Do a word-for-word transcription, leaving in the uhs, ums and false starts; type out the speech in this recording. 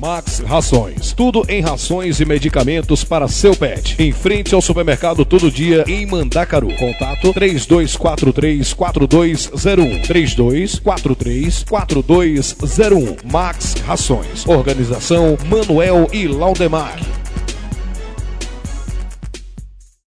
Max Rações. Tudo em rações e medicamentos para seu pet. Em frente ao supermercado Todo Dia, em Mandacaru. Contato três dois quatro três, quatro dois zero um. três dois quatro três, quatro dois zero um. Max Rações. Organização Manuel e Laudemar.